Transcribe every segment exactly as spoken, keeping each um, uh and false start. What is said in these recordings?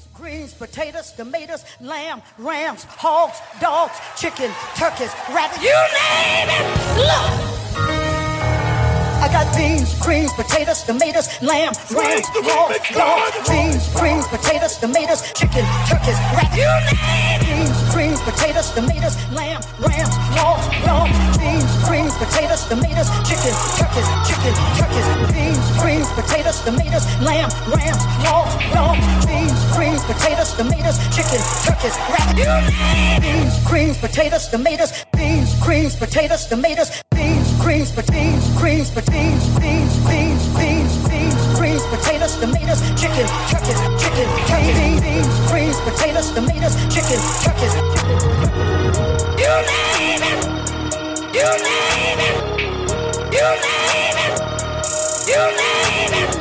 Greens, potatoes, tomatoes, lamb, rams, hogs, dogs, chicken, turkeys, rabbits, you name it. Look! I got beans, greens, potatoes, tomatoes, lamb, rams, hogs, dogs, beans, greens, potatoes, tomatoes, chicken, turkeys, rabbits, you name it. Beans, greens, potatoes, tomatoes, lamb, rams, hogs, dogs, beans, greens, potatoes, tomatoes, chicken, turkeys, chicken, turkeys, beans, greens, potatoes, tomatoes, lamb, rams, hogs, dogs, beans, greens, potatoes, tomatoes, chicken, turkeys, rabbits, you name it. Beans, greens, potatoes, tomatoes, beans, greens, potatoes, tomatoes, beans, greens, beans, greens, beans, beans, beans, beans, beans, greens, potatoes, tomatoes, chicken, turkeys, chicken, turkeys, beans, greens, potatoes, tomatoes, chicken, turkeys. You name it. You name it. You name it. You name it.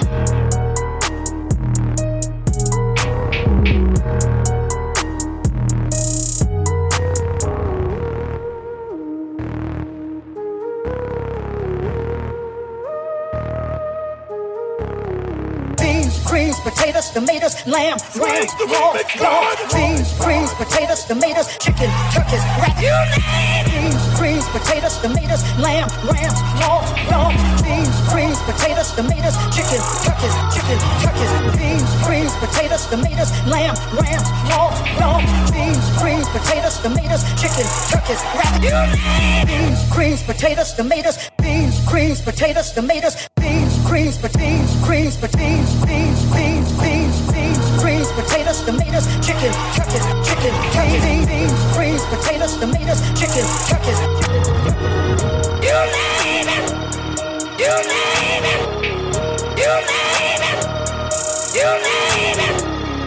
Greens, potatoes, tomatoes, lamb, rams, hogs, dogs, beans, greens, potatoes, tomatoes, chicken, turkeys, rabbits, you name it. Beans, greens, potatoes, tomatoes, lamb, rams, hogs, dogs, beans, greens, potatoes, tomatoes, chicken, turkeys, chicken, turkeys, beans, greens, potatoes, tomatoes, lamb, rams, hogs, dogs, beans, greens, potatoes, tomatoes, chicken, turkeys, rabbits, you name it. Beans, greens, potatoes, tomatoes, beans, greens, potatoes, tomatoes, beans, greens, beans, greens, beans, beans, beans, beans, beans, greens, potatoes, tomatoes, chicken, turkeys, chicken, turkeys, beans, greens, potatoes, tomatoes, chicken, turkeys. You name it. You name it. You name it. You name it.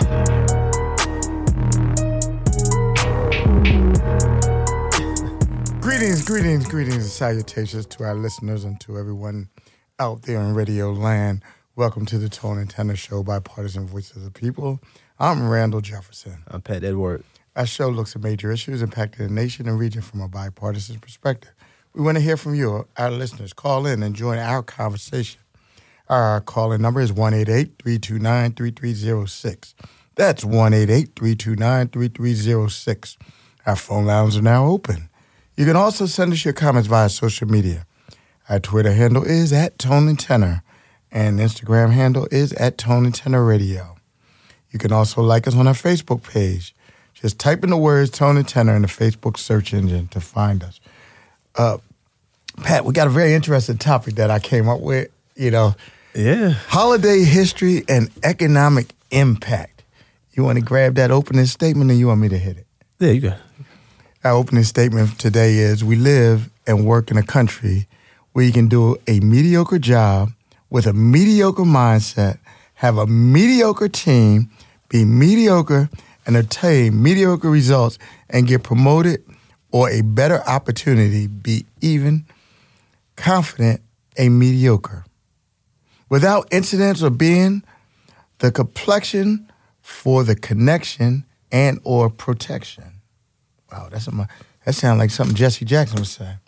Greetings, greetings, greetings, and salutations to our listeners and to everyone out there in radio land. Welcome to the Tone and Tenor Show, Bipartisan Voice of the People. I'm Randall Jefferson. I'm Pat Edward. Our show looks at major issues impacting the nation and region from a bipartisan perspective. We want to hear from you, our listeners. Call in and join our conversation. Our call-in number is one eight eight, three two nine, three three zero six. That's one eight eight, three two nine, three three zero six. Our phone lines are now open. You can also send us your comments via social media. Our Twitter handle is at Tone and Tenor, and Instagram handle is at Tone and Tenor Radio. You can also like us on our Facebook page. Just type in the words Tone and Tenor in the Facebook search engine to find us. Uh, Pat, we got a very interesting topic that I came up with, you know. Yeah. Holiday history and economic impact. You want to grab that opening statement or you want me to hit it? Yeah, you got it. Our opening statement today is, we live and work in a country where you can do a mediocre job with a mediocre mindset, have a mediocre team, be mediocre, and attain mediocre results and get promoted or a better opportunity, be even confident, a mediocre. Without incidents or being the complexion for the connection and or protection. Wow, that's a, that sounds like something Jesse Jackson would say.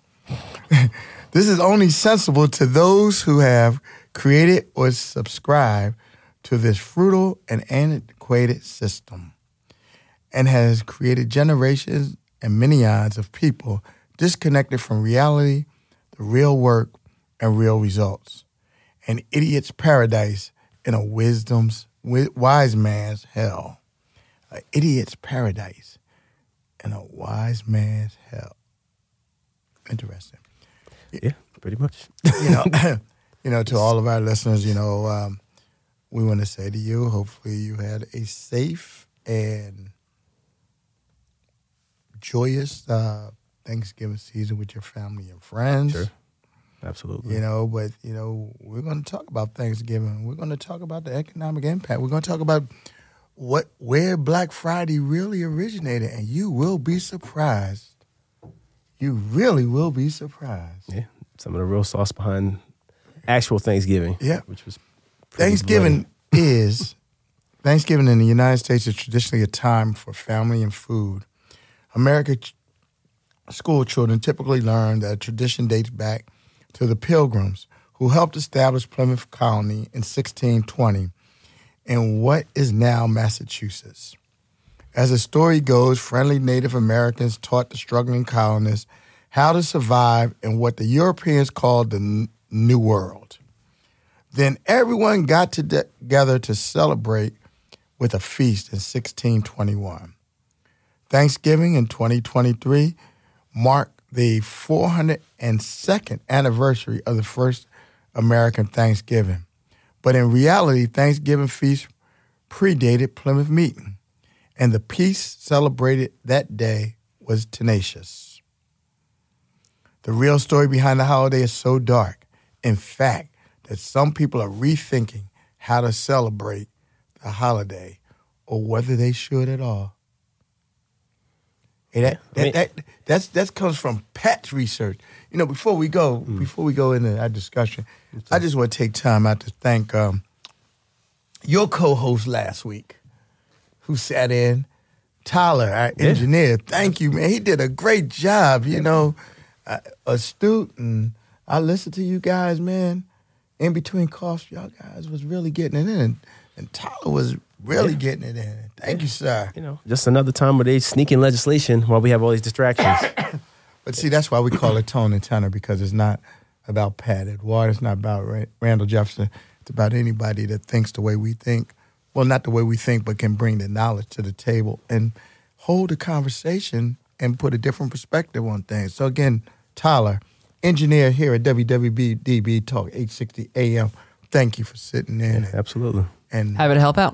This is only sensible to those who have created or subscribed to this frugal and antiquated system and has created generations and millions of people disconnected from reality, the real work, and real results. An idiot's paradise in a wisdom's wise man's hell. An idiot's paradise in a wise man's hell. Interesting. Yeah, pretty much. You know, you know, to all of our listeners, you know, um, we want to say to you, hopefully you had a safe and joyous uh, Thanksgiving season with your family and friends. Sure. Absolutely. You know, but, you know, we're going to talk about Thanksgiving. We're going to talk about the economic impact. We're going to talk about what where Black Friday really originated, and you will be surprised. You really will be surprised. Yeah, some of the real sauce behind actual Thanksgiving. Yeah. Which was Thanksgiving is, Thanksgiving in the United States is traditionally a time for family and food. American ch- school children typically learn that a tradition dates back to the Pilgrims, who helped establish Plymouth Colony in sixteen twenty in what is now Massachusetts. As the story goes, friendly Native Americans taught the struggling colonists how to survive in what the Europeans called the N- New World. Then everyone got together to celebrate with a feast in sixteen twenty-one. Thanksgiving in twenty twenty-three marked the four hundred second anniversary of the first American Thanksgiving. But in reality, Thanksgiving feast predated Plymouth Meeting, and the peace celebrated that day was tenacious. The real story behind the holiday is so dark, in fact, that some people are rethinking how to celebrate the holiday or whether they should at all. Hey, that, that, that, that's, that comes from Pat's research. You know, before we go, mm. before we go into our discussion, I just want to take time out to thank um, your co-host last week who sat in, Tyler, our yeah. engineer. Thank you, man. He did a great job, you know, uh, astute. And I listened to you guys, man. In between coughs, y'all guys was really getting it in. And, and Tyler was really yeah. getting it in. Thank yeah. you, sir. You know, just another time where they sneak in legislation while we have all these distractions. But see, that's why we call it Tone and Tenor, because it's not about Pat Edward. It's not about Ray- Randall Jefferson. It's about anybody that thinks the way we think. Well, not the way we think, but can bring the knowledge to the table and hold a conversation and put a different perspective on things. So again, Tyler, engineer here at W W B D B Talk eight sixty A M. Thank you for sitting in. Yeah, absolutely. And happy to help out.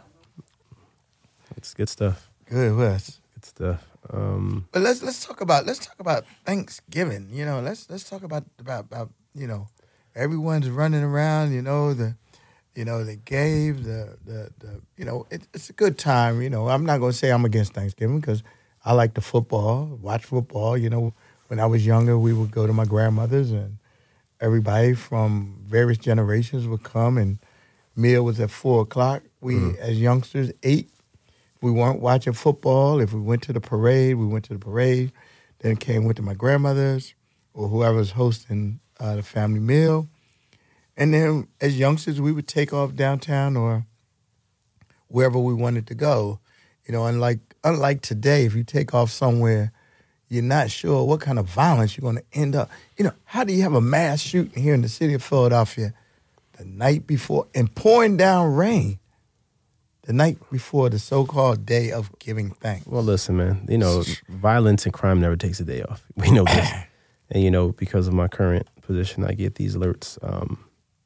It's good stuff. Good, Wes. Good stuff. Um, but let's let's talk about let's talk about Thanksgiving. You know, let's let's talk about about, about you know, everyone's running around. You know the, you know they gave the the, the you know it, it's a good time. You know, I'm not gonna say I'm against Thanksgiving because I like the football, watch football. You know, when I was younger, we would go to my grandmother's and everybody from various generations would come and meal was at four o'clock. We mm-hmm. as youngsters ate. We weren't watching football. If we went to the parade, we went to the parade. Then came went to my grandmother's or whoever was hosting uh, the family meal. And then as youngsters, we would take off downtown or wherever we wanted to go. You know, unlike unlike today, if you take off somewhere, you're not sure what kind of violence you're going to end up. You know, how do you have a mass shooting here in the city of Philadelphia the night before and pouring down rain? The night before the so-called day of giving thanks. Well, listen, man, you know, violence and crime never takes a day off. We know this. And, you know, because of my current position, I get these alerts um,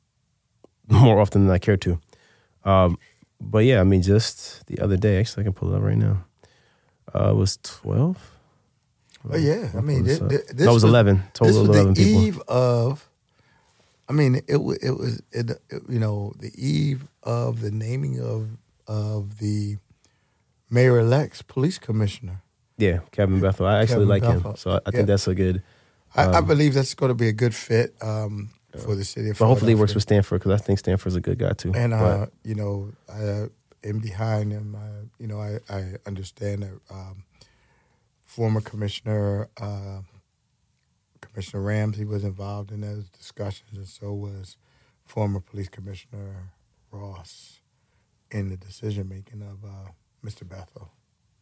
more often than I care to. Um, but, yeah, I mean, just the other day, actually, I can pull it up right now. Uh, it was twelve? Oh, yeah. I mean, this, this, no, it was, was eleven. Total this was eleven the people. eve of, I mean, it, it was, it, it, you know, the eve of the naming of, of the mayor-elect's police commissioner. Yeah, Kevin Bethel. I actually Kevin like Bethel. him, so I, I yeah. think that's a good... Um, I, I believe that's going to be a good fit um, for the city of But hopefully he works with Stanford, because I think Stanford's a good guy, too. And, uh, you know, I, in behind him, I, you know, I, I understand that um, former Commissioner uh, Commissioner Ramsey was involved in those discussions, and so was former Police Commissioner Ross in the decision-making of uh, Mister Bethel,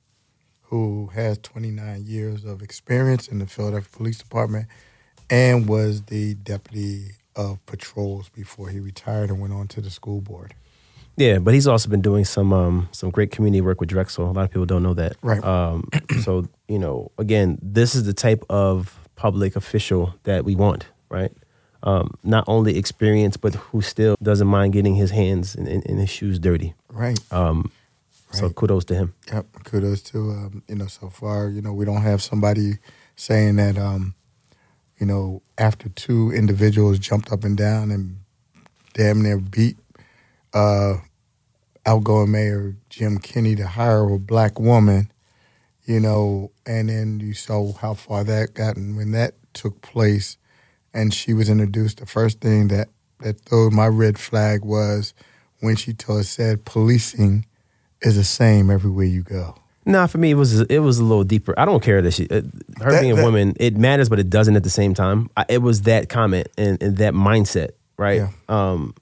who has twenty-nine years of experience in the Philadelphia Police Department and was the deputy of patrols before he retired and went on to the school board. Yeah, but he's also been doing some um, some great community work with Drexel. A lot of people don't know that. Right. Um, so, you know, again, this is the type of public official that we want, right? Um, not only experience, but who still doesn't mind getting his hands and, and, and his shoes dirty. Right. Um, right. So kudos to him. Yep. Kudos to, um, you know, so far, you know, we don't have somebody saying that, um, you know, after two individuals jumped up and down and damn near beat uh, outgoing Mayor Jim Kenney to hire a black woman, you know, and then you saw how far that got. And when that took place, and she was introduced, the first thing that, that threw my red flag was when she told said policing is the same everywhere you go. Nah, for me, it was it was a little deeper. I don't care that she, uh, her that, being a that, woman, it matters, but it doesn't at the same time. I, it was that comment and, and that mindset, right? Yeah. Um,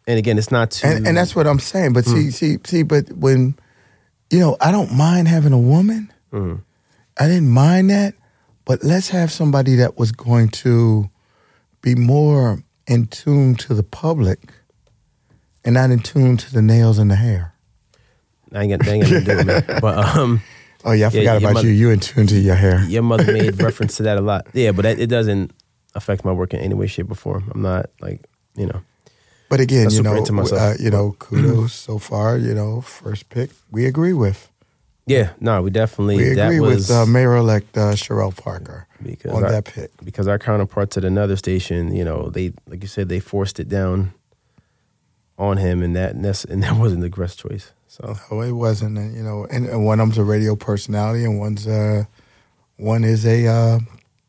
And again, it's not to... And, and that's what I'm saying. But mm. see, see, see, but when, you know, I don't mind having a woman. Mm. I didn't mind that. But let's have somebody that was going to be more in tune to the public and not in tune to the nails and the hair. I ain't got nothing to do with it. But, um... Oh, yeah, I forgot yeah, about mother, you. You in tune to your hair. Your mother made reference to that a lot. Yeah, but that, it doesn't affect my work in any way, shape, or form. I'm not, like, you know... But again, you know, uh, you know, kudos so far. You know, first pick we agree with. Yeah, no, we definitely we that agree was, with uh, Mayor-elect uh, Sherelle Parker because on our, that pick. Because our counterparts at another station, you know, they like you said, they forced it down on him, and that and, and that wasn't the best choice. So no, it wasn't. And, you know, and, and one of them's a radio personality, and one's uh, one is a uh,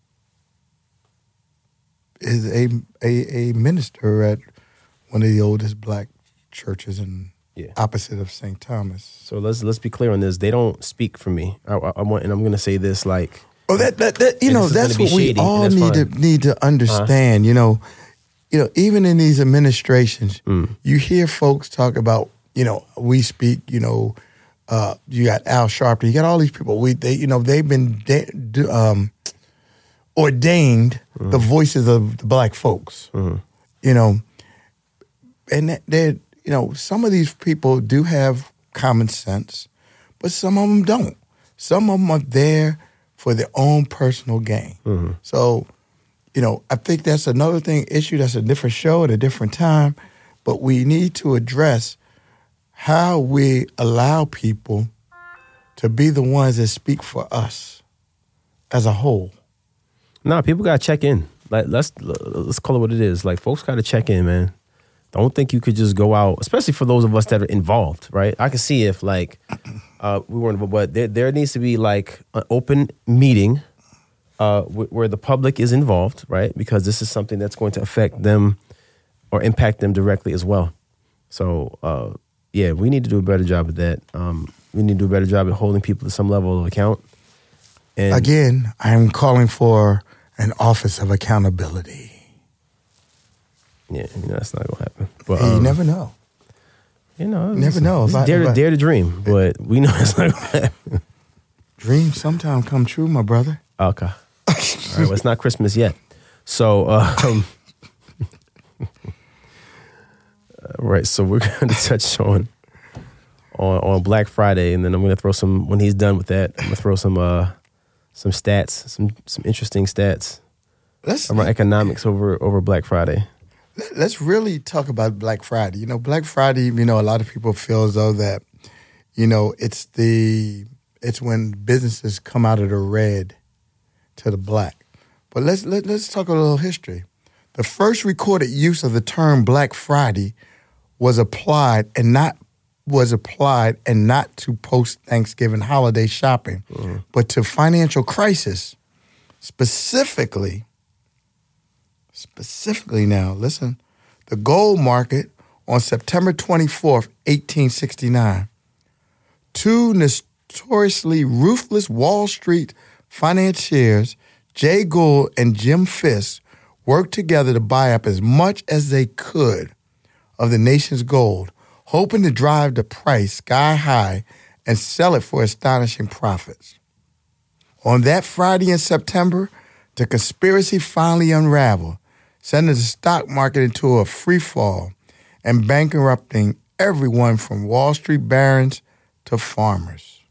is a, a a minister at one of the oldest black churches in yeah. opposite of Saint Thomas. So let's let's be clear on this. They don't speak for me. I, I, I want, and I'm going to say this like, oh, that that, that you know that's what shady, we all need fine. to need to understand. Uh-huh. You know, you know, even in these administrations, mm. you hear folks talk about, you know, we speak. You know, uh, you got Al Sharpton. You got all these people. We they you know they've been de- um, ordained mm. the voices of the black folks. Mm. You know. And they, you know, some of these people do have common sense, but some of them don't. Some of them are there for their own personal gain. Mm-hmm. So, you know, I think that's another thing, issue that's a different show at a different time, but we need to address how we allow people to be the ones that speak for us as a whole. No, people got to check in. Like, let's let's call it what it is. Like, folks got to check in, man. Don't think you could just go out, especially for those of us that are involved, right? I can see if, like, uh, we weren't involved, but there, there needs to be, like, an open meeting uh, w- where the public is involved, right? Because this is something that's going to affect them or impact them directly as well. So, uh, yeah, we need to do a better job of that. Um, we need to do a better job at holding people to some level of account. And again, I'm calling for an office of accountability. Yeah, you know, that's not going to happen. But, hey, um, you never know. You know. You never know. If I, dare, if I, dare to dream, but we know it's not going to happen. Dreams sometimes come true, my brother. Okay. All right, well, it's not Christmas yet. So, uh, um, right, so we're going to touch on, on on Black Friday, and then I'm going to throw some, when he's done with that, I'm going to throw some uh, some stats, some some interesting stats Let's, around economics over over Black Friday. Let's really talk about Black Friday. You know, Black Friday, you know, a lot of people feel as though that, you know, it's the it's when businesses come out of the red to the black. But let's let, let's talk a little history. The first recorded use of the term Black Friday was applied and not was applied and not to post-Thanksgiving holiday shopping, mm-hmm. but to financial crisis, specifically Specifically now, listen, the gold market on September twenty-fourth, eighteen sixty-nine. Two notoriously ruthless Wall Street financiers, Jay Gould and Jim Fisk, worked together to buy up as much as they could of the nation's gold, hoping to drive the price sky high and sell it for astonishing profits. On that Friday in September, the conspiracy finally unraveled, sending the stock market into a free fall and bankrupting everyone from Wall Street barons to farmers.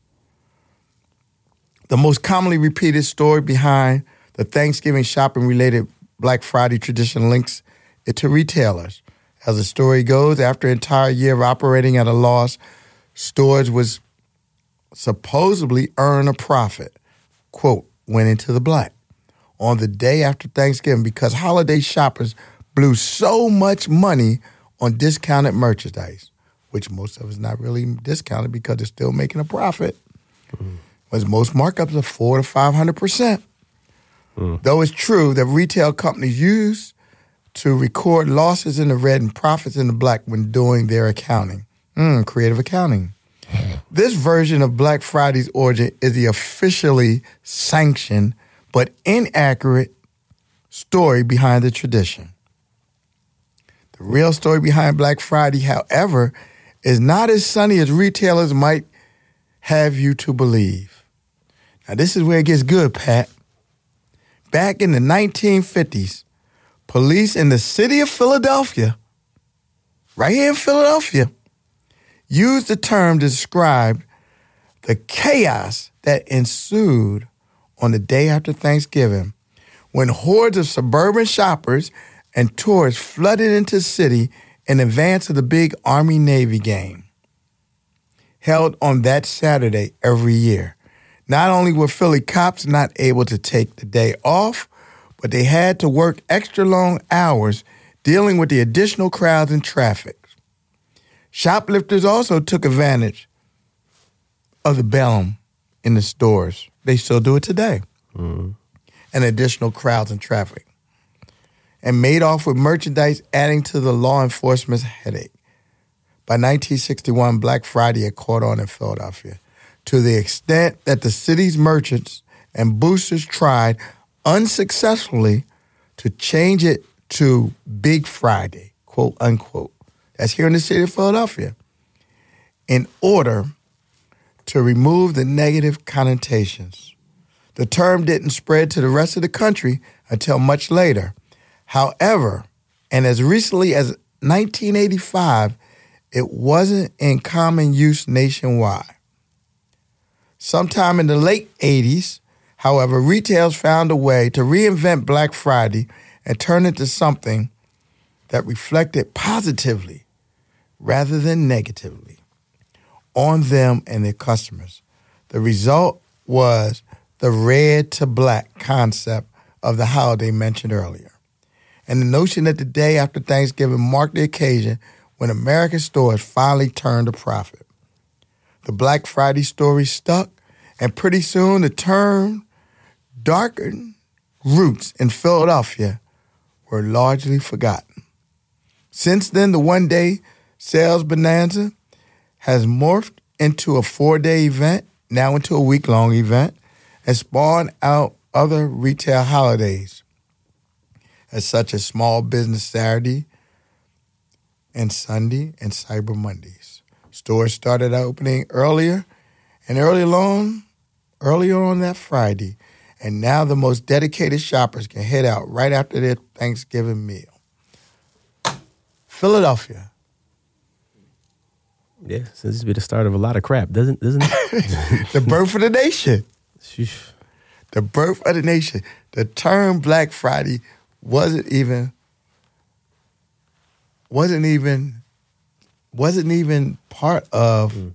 The most commonly repeated story behind the Thanksgiving shopping-related Black Friday tradition links it to retailers. As the story goes, after an entire year of operating at a loss, stores was supposedly earn a profit, quote, went into the black on the day after Thanksgiving because holiday shoppers blew so much money on discounted merchandise, which most of us not really discounted because they're still making a profit. Mm-hmm. Was most markups are four to five hundred percent. Mm. Though it's true that retail companies use to record losses in the red and profits in the black when doing their accounting. Mm, creative accounting. This version of Black Friday's origin is the officially sanctioned but inaccurate story behind the tradition. The real story behind Black Friday, however, is not as sunny as retailers might have you to believe. Now, this is where it gets good, Pat. Back in the nineteen fifties, police in the city of Philadelphia, right here in Philadelphia, used the term to describe the chaos that ensued on the day after Thanksgiving when hordes of suburban shoppers and tourists flooded into the city in advance of the big Army-Navy game held on that Saturday every year. Not only were Philly cops not able to take the day off, but they had to work extra long hours dealing with the additional crowds and traffic. Shoplifters also took advantage of the bellum in the stores. They still do it today. Mm-hmm. And additional crowds and traffic. And made off with merchandise, adding to the law enforcement's headache. By nineteen sixty-one, Black Friday had caught on in Philadelphia to the extent that the city's merchants and boosters tried unsuccessfully to change it to Big Friday, quote unquote. That's here in the city of Philadelphia. In order to remove the negative connotations. The term didn't spread to the rest of the country until much later. However, and as recently as nineteen eighty-five, it wasn't in common use nationwide. Sometime in the late eighties, however, retailers found a way to reinvent Black Friday and turn it to something that reflected positively rather than negatively on them and their customers. The result was the red to black concept of the holiday mentioned earlier, and the notion that the day after Thanksgiving marked the occasion when American stores finally turned a profit. The Black Friday story stuck, and pretty soon the term darkened roots in Philadelphia were largely forgotten. Since then, the one-day sales bonanza has morphed into a four-day event, now into a week-long event, and spawned out other retail holidays, as such as Small Business Saturday and Sunday and Cyber Mondays. Stores started opening earlier and early on, earlier on that Friday, and now the most dedicated shoppers can head out right after their Thanksgiving meal. Philadelphia. Yeah, so this will be the start of a lot of crap, doesn't doesn't it? The birth of the nation. Sheesh. The birth of the nation. The term Black Friday wasn't even wasn't even wasn't even part of mm.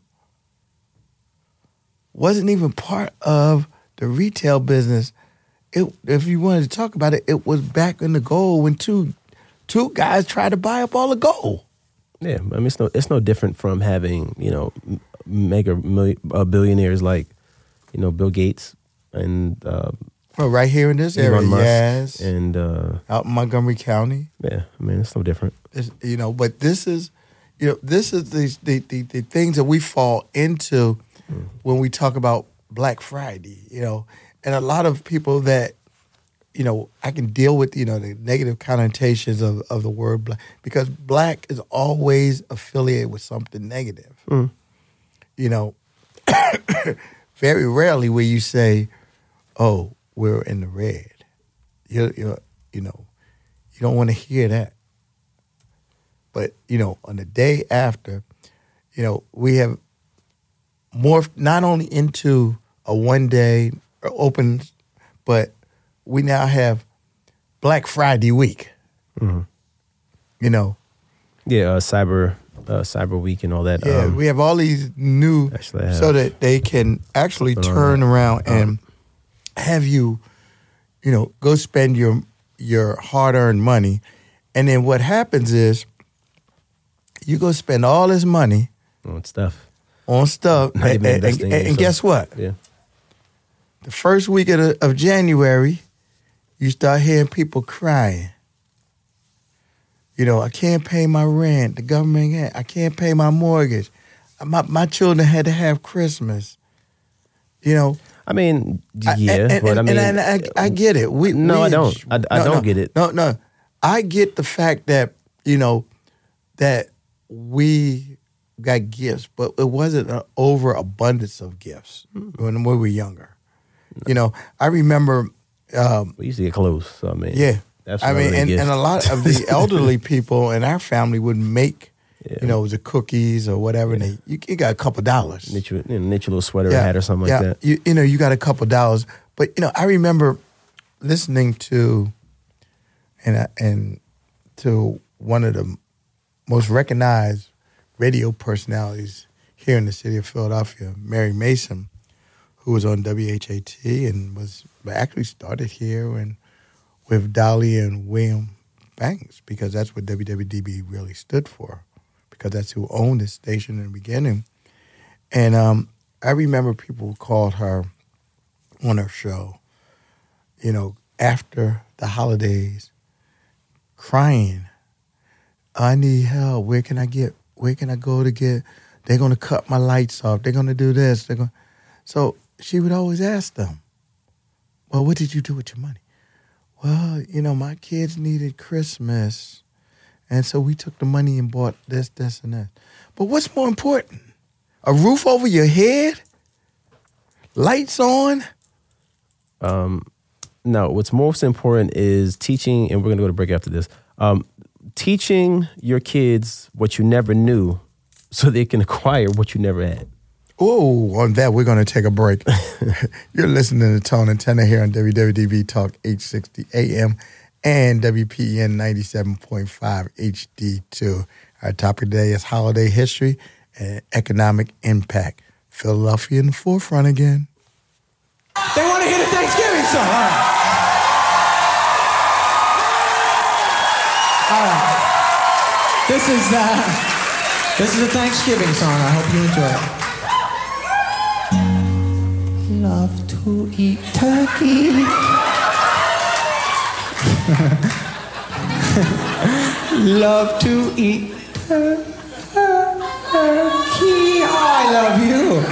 wasn't even part of the retail business. It, if you wanted to talk about it, it was back in the gold when two two guys tried to buy up all the gold. Yeah, I mean, it's no, it's no different from having, you know, mega million, uh, billionaires like, you know, Bill Gates and uh, well, right here in this area, yes, and uh, out in Montgomery County. Yeah, I mean, it's no different. It's, you know, but this is, you know, this is the the the, the things that we fall into mm. when we talk about Black Friday. You know, and a lot of people that, you know, I can deal with, you know, the negative connotations of, of the word black, because black is always affiliated with something negative. Mm. You know, very rarely will you say, oh, we're in the red. You you you know, you don't want to hear that. But, you know, on the day after, you know, we have morphed not only into a one-day open, but we now have Black Friday week. Mm-hmm. You know, yeah, uh, cyber uh, cyber week and all that. Yeah, um, we have all these new, so that they can actually turn around and have you, you know, go spend your your hard earned money, and then what happens is you go spend all this money on stuff, on stuff, and, and, and, and, and guess what? Yeah, the first week of, the, of January. You start hearing people crying. You know, I can't pay my rent. The government can't. I can't pay my mortgage. My my children had to have Christmas. You know. I mean, yeah, I, and, but and, I mean, and I, I, I get it. We, no, we, I don't. I, I no, don't no, get it. No, no. I get the fact that, you know, that we got gifts, but it wasn't an overabundance of gifts mm-hmm. when we were younger. No. You know, I remember... Um, we used to get clothes, so I mean... Yeah. That's I mean, and, and a lot of the elderly people in our family would make, yeah. you know, the cookies or whatever, yeah. and they, you, you got a couple dollars. Knit your, you know, knit your little sweater yeah. or hat or something yeah. like that. You, you know, you got a couple dollars. But, you know, I remember listening to... And and to one of the most recognized radio personalities here in the city of Philadelphia, Mary Mason, who was on W H A T and was actually started here and with Dolly and William Banks, because that's what W W D B really stood for, because that's who owned the station in the beginning. And um, I remember people called her on her show, you know, after the holidays, crying, I need help. Where can I get, where can I go to get, they're going to cut my lights off. They're going to do this. They're going. So she would always ask them, well, what did you do with your money? Well, you know, my kids needed Christmas. And so we took the money and bought this, this, and that. But what's more important? A roof over your head? Lights on? Um. No, what's most important is teaching, and we're going to go to break after this, um, teaching your kids what you never knew so they can acquire what you never had. Oh, on that, we're going to take a break. You're listening to Tone and Tenor here on W W D B Talk eight sixty A M and W P E N ninety-seven point five H D two. Our topic today is holiday history and economic impact. Philadelphia in the forefront again. They want to hear the Thanksgiving song. All right. All right. This is uh, this is a Thanksgiving song. I hope you enjoy it. Love to eat turkey. Love to eat tur- turkey. Oh, I love you.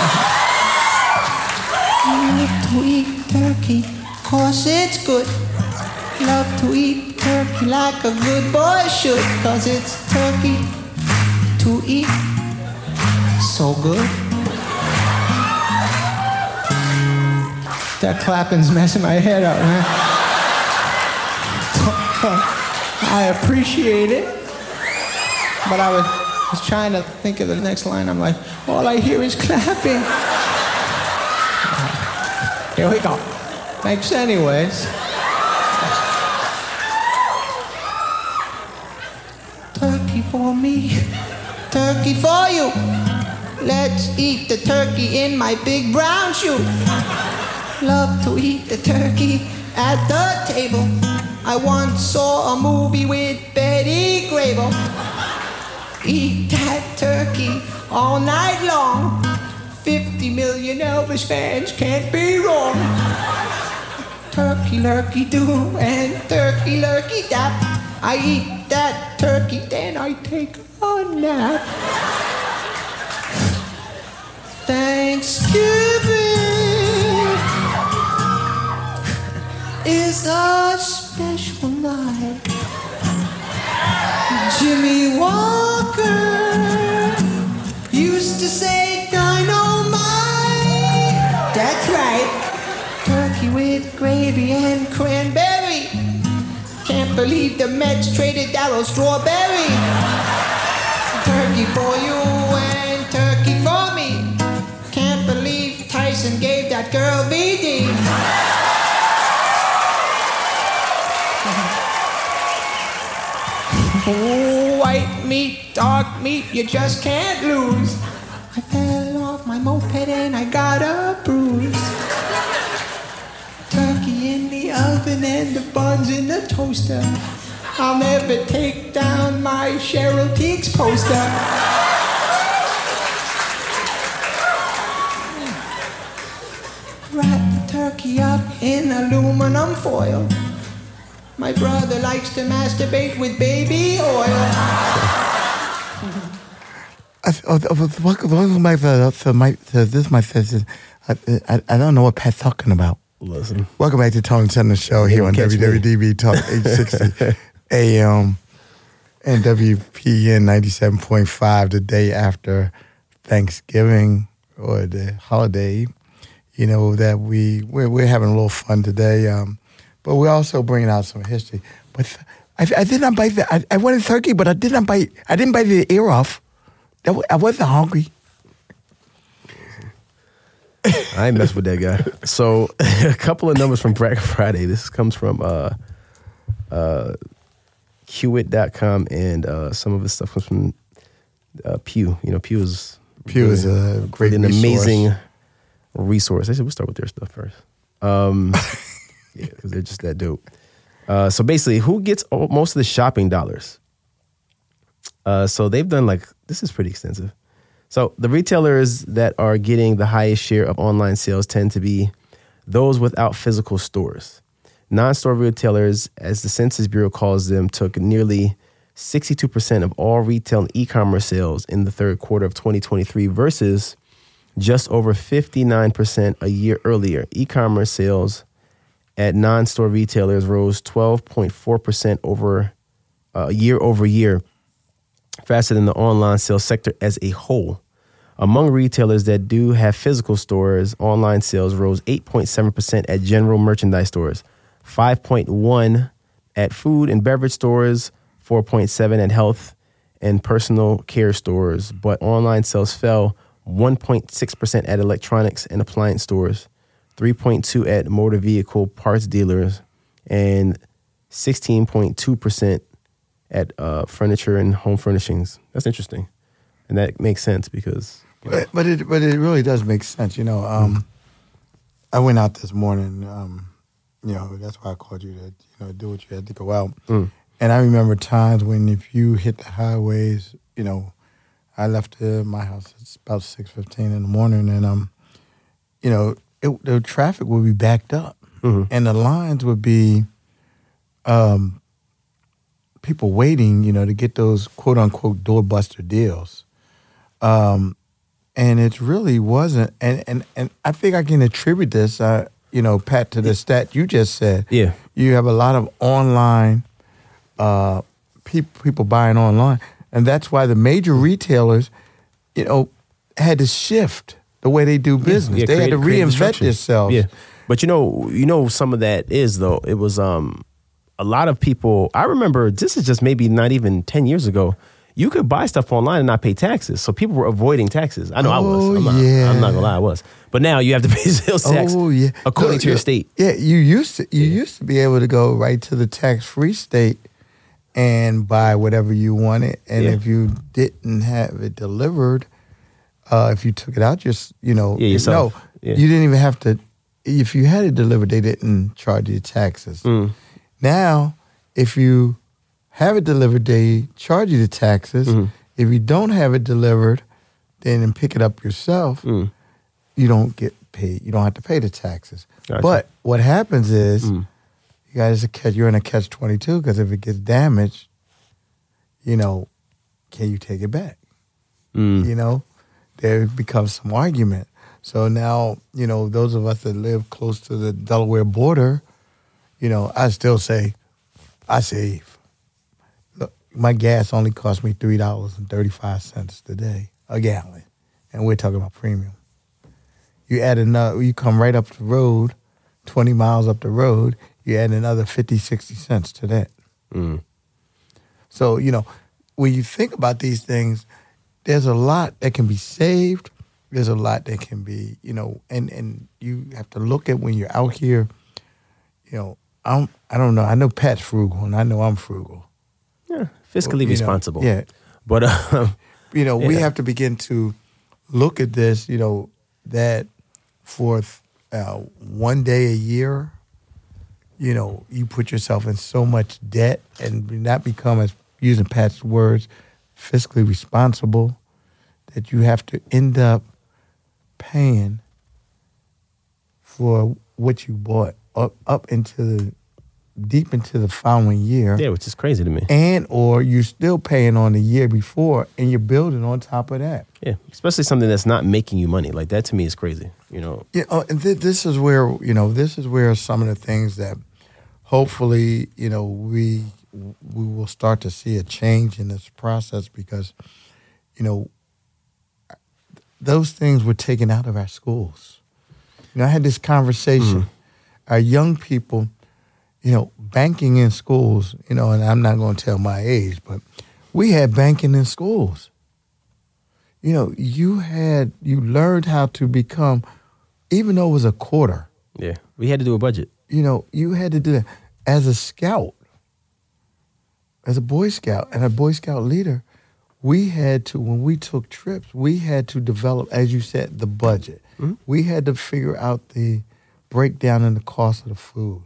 Love to eat turkey, cause it's good. Love to eat turkey like a good boy should, cause it's turkey to eat. So good. That clapping's messing my head up, man. I appreciate it. But I was, was trying to think of the next line. I'm like, all I hear is clapping. Here we go. Thanks anyways. Turkey for me, turkey for you. Let's eat the turkey in my big brown shoe. Love to eat the turkey at the table. I once saw a movie with Betty Grable. Eat that turkey all night long. Fifty million Elvis fans can't be wrong. Turkey lurkey do and turkey lurkey dap. I eat that turkey, then I take a nap. Thanksgiving is a special night. Jimmy Walker used to say dynamite. That's right. Turkey with gravy and cranberry. Can't believe the Mets traded Darryl Strawberry. Turkey for you and turkey for me. Can't believe Tyson gave that girl V D. White meat, dark meat, you just can't lose. I fell off my moped and I got a bruise. Turkey in the oven and the buns in the toaster. I'll never take down my Cheryl Teagues poster. Wrap the turkey up in aluminum foil. My brother likes to masturbate with baby oil. Welcome back to, to, my, to this, my sister. I, I, I don't know what Pat's talking about. Listen. Welcome back to Tone and Tenor Show here on W W D B Talk eight sixty A M And W P N ninety-seven point five the day after Thanksgiving or the holiday, you know, that we, we're, we're having a little fun today. Um, but we're also bringing out some history. But th- I, I did not bite the, I, I wanted turkey, but I did not bite, I didn't bite the ear off. That w- I wasn't hungry. I ain't mess with that guy. So a couple of numbers from Black Friday. This comes from uh, uh, Qwit dot com, and uh, some of the stuff comes from uh, Pew. You know, Pew is Pew really is a great an resource. amazing resource. I said we'll start with their stuff first. Um, yeah, because they're just that dope. Uh, so basically, who gets all, most of the shopping dollars? Uh, so they've done like, this is pretty extensive. So the retailers that are getting the highest share of online sales tend to be those without physical stores. Non-store retailers, as the Census Bureau calls them, took nearly sixty-two percent of all retail and e-commerce sales in the third quarter of twenty twenty-three versus just over fifty-nine percent a year earlier. E-commerce sales at non-store retailers rose twelve point four percent over uh, year over year, faster than the online sales sector as a whole. Among retailers that do have physical stores, online sales rose eight point seven percent at general merchandise stores, five point one at food and beverage stores, four point seven at health and personal care stores, but online sales fell one point six percent at electronics and appliance stores, three point two percent at motor vehicle parts dealers, and sixteen point two percent at uh, furniture and home furnishings. That's interesting. And that makes sense because... You know. But, but it but it really does make sense. You know, um, mm. I went out this morning, um, you know, that's why I called you to, you know, do what you had to go out. Mm. And I remember times when if you hit the highways, you know, I left uh, my house at about six fifteen in the morning, and, um, you know, it, the traffic would be backed up. Mm-hmm. And the lines would be... Um, people waiting, you know, to get those quote-unquote doorbuster deals. Um, and it really wasn't. And, and, and I think I can attribute this, uh, you know, Pat, to the stat you just said. Yeah. You have a lot of online, uh, pe- people buying online. And that's why the major retailers, you know, had to shift the way they do business. Yeah, they create, had to reinvent themselves. Yeah. But, you know, you know, some of that is, though, it was... um. A lot of people, I remember, this is just maybe not even ten years ago, you could buy stuff online and not pay taxes. So people were avoiding taxes. I know oh, I was. I'm not, yeah. I'm not gonna lie, I was. But now you have to pay sales tax oh, yeah. according no, to your state. Yeah, you used to you yeah. used to be able to go right to the tax-free state and buy whatever you wanted. And yeah. if you didn't have it delivered, uh, if you took it out, just, you know, yeah, yourself. no, yeah. you didn't even have to, if you had it delivered, they didn't charge you taxes. Mm. Now, if you have it delivered, they charge you the taxes. Mm-hmm. If you don't have it delivered, then and pick it up yourself, mm. you don't get paid. You don't have to pay the taxes. Gotcha. But what happens is mm. you guys are catch, you're in a catch twenty-two because if it gets damaged, you know, can you take it back? Mm. You know, there becomes some argument. So now, you know, those of us that live close to the Delaware border, you know, I still say, I save. Look, my gas only cost me three dollars and thirty-five cents today, a gallon. And we're talking about premium. You add another, you come right up the road, twenty miles up the road, you add another fifty, sixty cents to that. Mm. So, you know, when you think about these things, there's a lot that can be saved. There's a lot that can be, you know, and, and you have to look at when you're out here, you know, I'm, I don't know. I know Pat's frugal, and I know I'm frugal. Yeah, fiscally well, responsible. Know, yeah. But, uh, you know, yeah. we have to begin to look at this, you know, that for uh, one day a year, you know, you put yourself in so much debt and not become, as using Pat's words, fiscally responsible, that you have to end up paying for what you bought up up into the deep into the following year. Yeah, which is crazy to me. And or you're still paying on the year before, and you're building on top of that. Yeah, especially something that's not making you money. Like that to me is crazy. You know. Yeah, uh, and th- this is where you know this is where some of the things that hopefully you know we we will start to see a change in this process because, you know, those things were taken out of our schools. You know, I had this conversation. Mm-hmm. Our young people, you know, banking in schools, you know, and I'm not going to tell my age, but we had banking in schools. You know, you had, you learned how to become, even though it was a quarter. Yeah, we had to do a budget. You know, you had to do that. As a scout, as a Boy Scout and a Boy Scout leader, we had to, when we took trips, we had to develop, as you said, the budget. Mm-hmm. We had to figure out the breakdown in the cost of the food.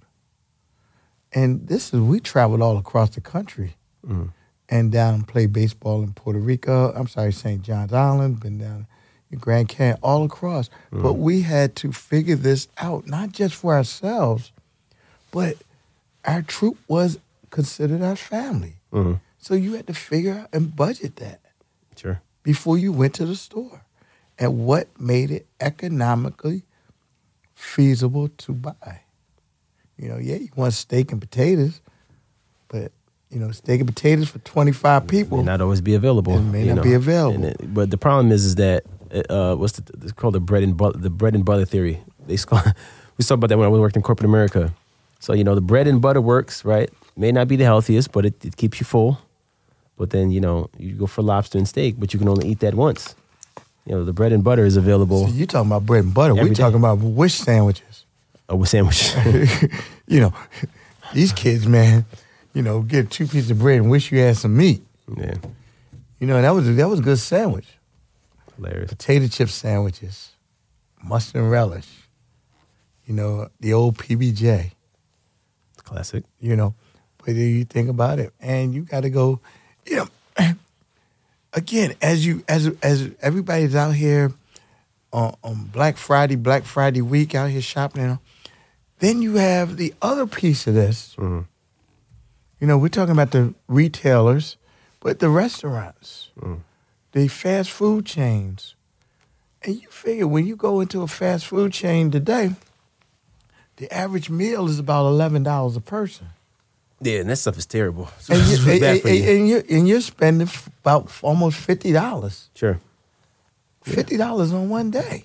And this is, we traveled all across the country. Mm-hmm. And down and played baseball in Puerto Rico. I'm sorry, Saint John's Island, been down in Grand Canyon, all across. Mm-hmm. But we had to figure this out, not just for ourselves, but our troop was considered our family. Mm-hmm. So you had to figure out and budget that. Sure. Before you went to the store. And what made it economically feasible to buy. You know, yeah, you want steak and potatoes, but you know, steak and potatoes for twenty-five people may not always be available. It may not know. be available. It, but the problem is, is that uh, what's the, it's called the bread and butter, the bread and butter theory. They we talked about that when I was working in corporate America. So you know, the bread and butter works, right? May not be the healthiest, but it, it keeps you full. But then you know, you go for lobster and steak, but you can only eat that once. You know, the bread and butter is available. So you talking about bread and butter? We talking about wish sandwiches. Oh, with sandwich. You know, these kids, man. You know, get two pieces of bread and wish you had some meat. Yeah. You know, that was that was a good sandwich. Hilarious. Potato chip sandwiches, mustard and relish. You know, the old P B J. Classic. You know, but then you think about it, and you got to go. You know, again, as you as as everybody's out here on, on Black Friday, Black Friday week, out here shopping. You know, then you have the other piece of this. Mm-hmm. You know, we're talking about the retailers, but the restaurants, mm. the fast food chains. And you figure when you go into a fast food chain today, the average meal is about eleven dollars a person. Yeah, and that stuff is terrible. So and, it's you, bad and, for you. and, you're, and you're spending about almost fifty dollars. Sure. fifty dollars yeah. on one day.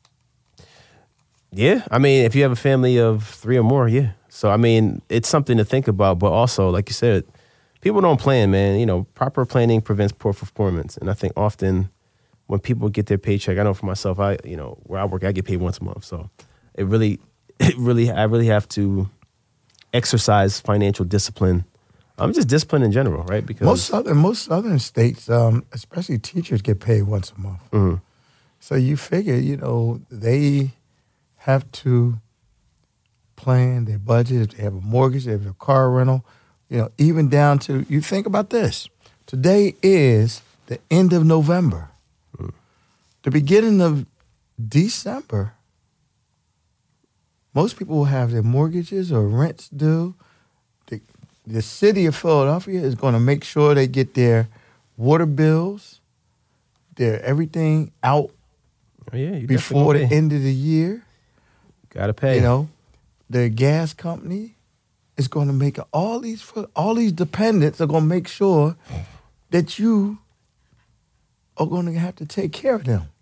Yeah, I mean, if you have a family of three or more, yeah. So, I mean, it's something to think about, but also, like you said, people don't plan, man. You know, proper planning prevents poor performance. And I think often when people get their paycheck, I know for myself, I, you know, where I work, I get paid once a month. So it really, it really, I really have to exercise financial discipline. I'm just disciplined in general, right? Because most southern, most southern states, um, especially teachers, get paid once a month. Mm-hmm. So you figure, you know, they have to plan their budget, if they have a mortgage, if they have a car rental, you know, even down to, you think about this. Today is the end of November. Mm. The beginning of December, most people will have their mortgages or rents due. The, the city of Philadelphia is going to make sure they get their water bills, their everything out oh, yeah, you before the end of the year. Gotta pay. You know, the gas company is going to make all these all these dependents are going to make sure that you are going to have to take care of them.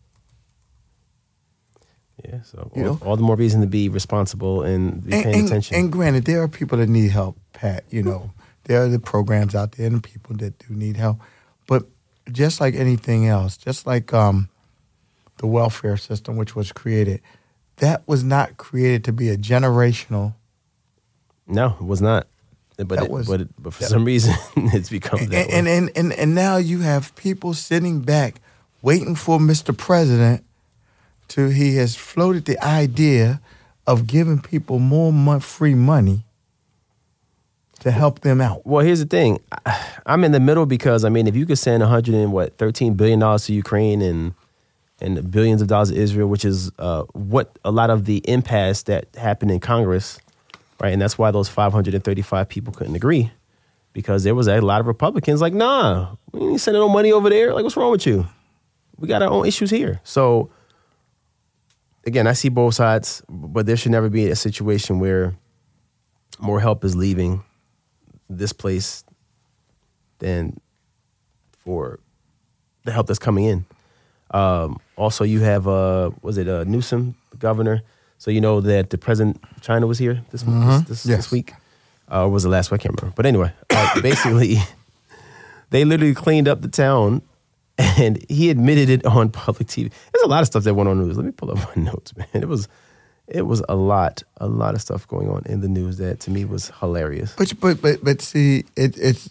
Yeah, so you all, know? all the more reason to be responsible and be and, paying and, attention. And granted, there are people that need help, Pat. You know, there are the programs out there and people that do need help. But just like anything else, just like um, the welfare system, which was created, that was not created to be a generational. No, it was not. But it, was, but, it, but for that, some reason, it's become and, that and, way. And, and, and now you have people sitting back waiting for Mister President to, he has floated the idea of giving people more month, free money to help them out. Well, here's the thing. I'm in the middle because, I mean, if you could send one hundred and what, thirteen billion dollars to Ukraine and and billions of dollars to Israel, which is uh, what a lot of the impasse that happened in Congress, right? And that's why those five hundred thirty-five people couldn't agree, because there was a lot of Republicans like, nah, we ain't sending no money over there. Like, what's wrong with you? We got our own issues here. So, again, I see both sides, but there should never be a situation where more help is leaving this place than for the help that's coming in. Um, also, you have uh, was it uh, Newsom, the governor? So you know that the president of China was here this Mm-hmm. this, this, Yes. this week. Uh, or was it last week? I can't remember. But anyway, uh, basically, they literally cleaned up the town, and he admitted it on public T V. There's a lot of stuff that went on the news. Let me pull up my notes, man. It was it was a lot, a lot of stuff going on in the news that to me was hilarious. But but but but see, it, it's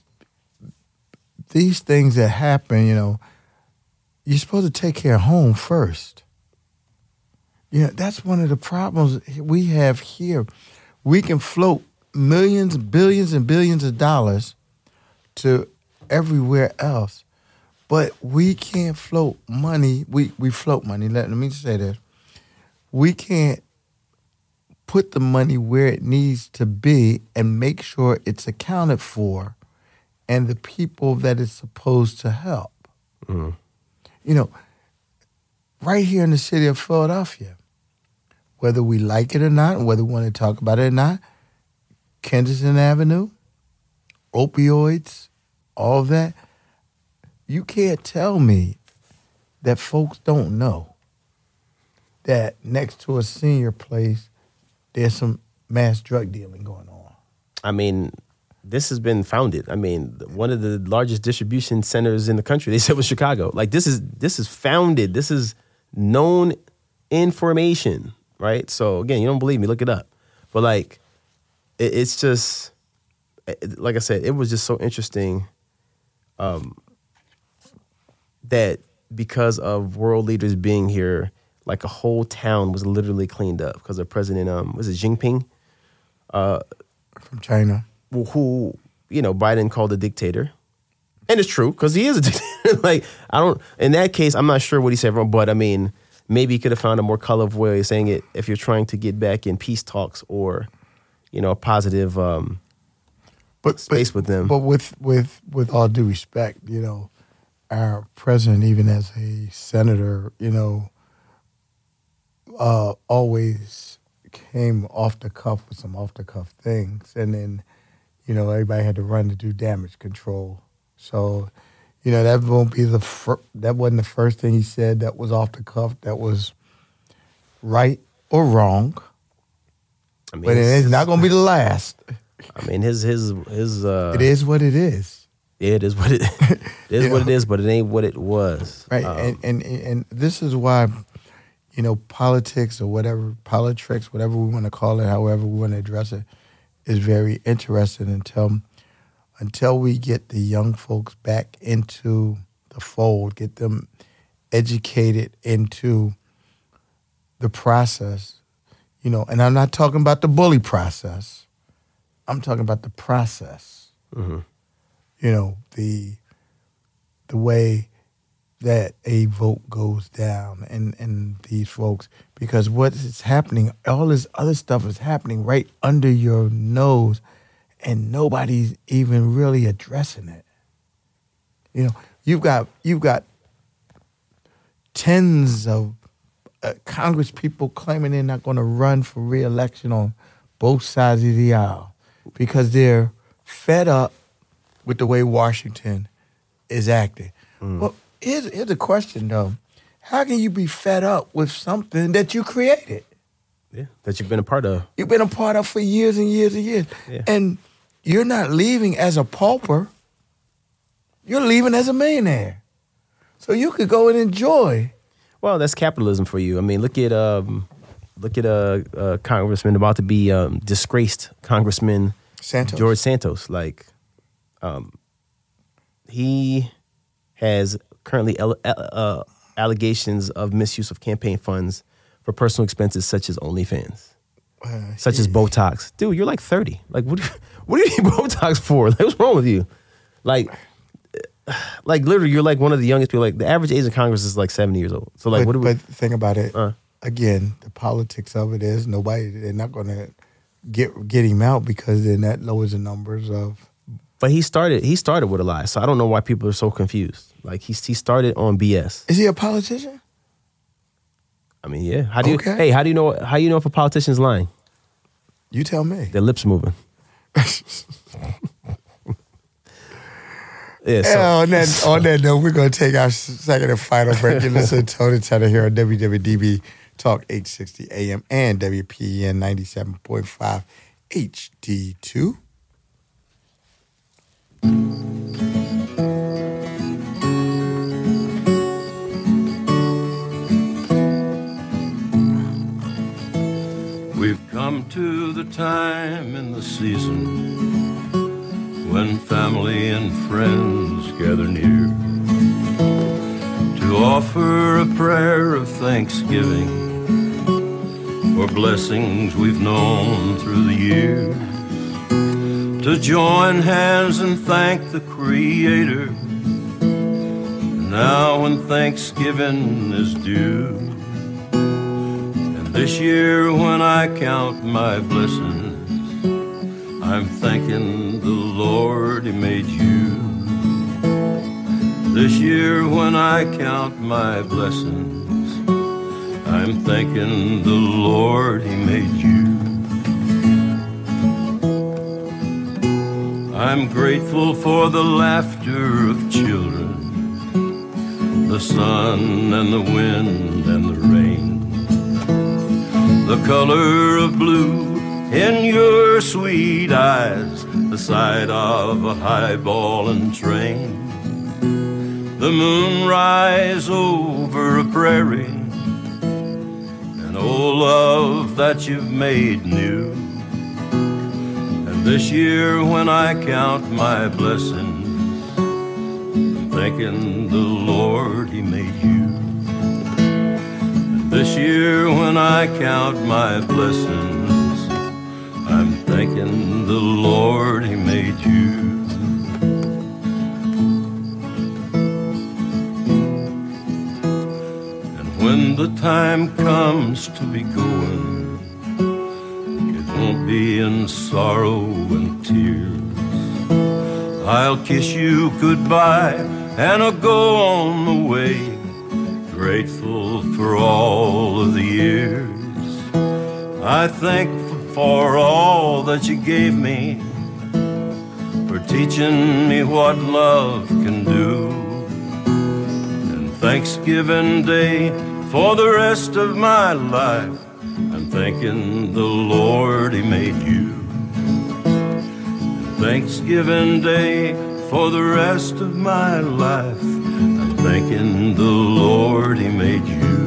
these things that happen. You know, you're supposed to take care of home first. You know, that's one of the problems we have here. We can float millions, billions, and billions of dollars to everywhere else, but we can't float money. We we float money. Let, let me just say this: we can't put the money where it needs to be and make sure it's accounted for, and the people that it's supposed to help. Mm. You know, right here in the city of Philadelphia, whether we like it or not, and whether we want to talk about it or not, Kensington Avenue, opioids, all that, you can't tell me that folks don't know that next to a senior place, there's some mass drug dealing going on. I mean, this has been founded. I mean, one of the largest distribution centers in the country, they said was Chicago. Like this is this is founded. This is known information, right? So again, you don't believe me, look it up. But like, it, it's just, like I said, it was just so interesting um, that because of world leaders being here, like a whole town was literally cleaned up because of President, um, was it Jinping? Uh, From China. who, you know, Biden called a dictator. And it's true, because he is a dictator. Like, I don't, in that case, I'm not sure what he said wrong, but I mean, maybe he could have found a more colorful way of saying it if you're trying to get back in peace talks or, you know, a positive um, But, space but, with them. But with, with, with all due respect, you know, our president, even as a senator, you know, uh, always came off the cuff with some off the cuff things. And then, you know, everybody had to run to do damage control. So, you know, that won't be the fir- that wasn't the first thing he said that was off the cuff, that was right or wrong. I mean, But it is not going to be the last. I mean, his his his. Uh, It is what it is. Yeah, it is what it. It is You what know? it is, but it ain't what it was. Right, Um, and, and and this is why, you know, politics or whatever, politics, whatever we want to call it, however we want to address it, is very interesting until until we get the young folks back into the fold, get them educated into the process, you know. And I'm not talking about the bully process. I'm talking about the process. mhm. You know, the the way that a vote goes down and, and these folks, because what is happening, all this other stuff is happening right under your nose and nobody's even really addressing it. You know, you've got you've got tens of uh, Congress people claiming they're not going to run for re-election on both sides of the aisle because they're fed up with the way Washington is acting. Mm. Well, here's, here's a question, though. How can you be fed up with something that you created? Yeah, that you've been a part of. You've been a part of for years and years and years. Yeah. And you're not leaving as a pauper. You're leaving as a millionaire. So you could go and enjoy. Well, that's capitalism for you. I mean, look at um, look at a uh, uh, congressman about to be um, disgraced Congressman Santos. George Santos. Like, um, he has currently ele- uh, allegations of misuse of campaign funds for personal expenses such as OnlyFans, Uh, such as Botox. Dude, you're like thirty. Like, what do you, what do you need Botox for? Like, what's wrong with you? Like, like literally, you're like one of the youngest people. Like, the average age of Congress is like seventy years old. So, like, but, what do we? but think about it. Uh. Again, the politics of it is nobody, they're not going to get get him out because then that lowers the numbers of. But he started. He started with a lie. So I don't know why people are so confused. Like he he started on B S. Is he a politician? I mean, yeah. How do you? Okay. Hey, how do you know? How you know if a politician's lying? You tell me. Their lips moving. Yeah, so, yeah, on, that, so. on that note, we're going to take our second and final break. You listen to Tony Turner here on W W D B Talk eight sixty A M and W P E N ninety-seven point five H D two. We've come to the time in the season when family and friends gather near to offer a prayer of thanksgiving for blessings we've known through the years, to join hands and thank the Creator now when Thanksgiving is due. And this year when I count my blessings, I'm thanking the Lord He made you. This year when I count my blessings, I'm thanking the Lord He made you. I'm grateful for the laughter of children, the sun and the wind and the rain, the color of blue in your sweet eyes, the sight of a highballing train, the moon rise over a prairie, and oh love that you've made new. And this year when I count my blessings, I'm thanking the Lord He made you. And this year when I count my blessings, I'm thanking the Lord He made you. And when the time comes to be going, it won't be in sorrow and tears. I'll kiss you goodbye and I'll go on the way, grateful for all of the years. I thank for all that you gave me, for teaching me what love can do. And Thanksgiving Day for the rest of my life, I'm thanking the Lord He made you. And Thanksgiving Day for the rest of my life, I'm thanking the Lord He made you.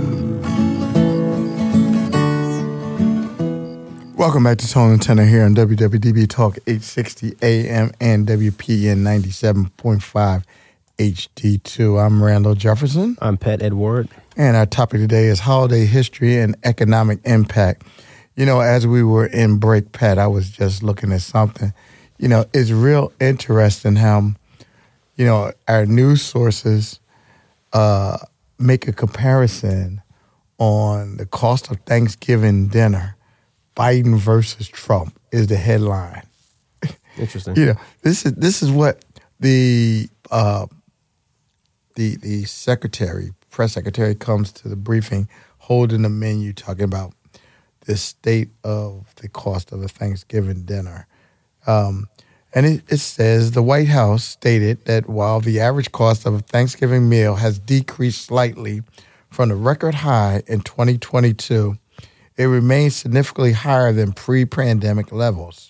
Welcome back to Tony Turner here on W W D B Talk eight sixty A M and W P E N ninety-seven point five H D two. I'm Randall Jefferson. I'm Pat Edward. And our topic today is holiday history and economic impact. You know, as we were in break, Pat, I was just looking at something. You know, it's real interesting how, you know, our news sources uh, make a comparison on the cost of Thanksgiving dinner. Biden versus Trump is the headline. Interesting. You know, this is this is what the uh, the the secretary, press secretary, comes to the briefing holding the menu, talking about the state of the cost of a Thanksgiving dinner. Um, and it, it says the White House stated that while the average cost of a Thanksgiving meal has decreased slightly from the record high in twenty twenty-two, it remains significantly higher than pre-pandemic levels.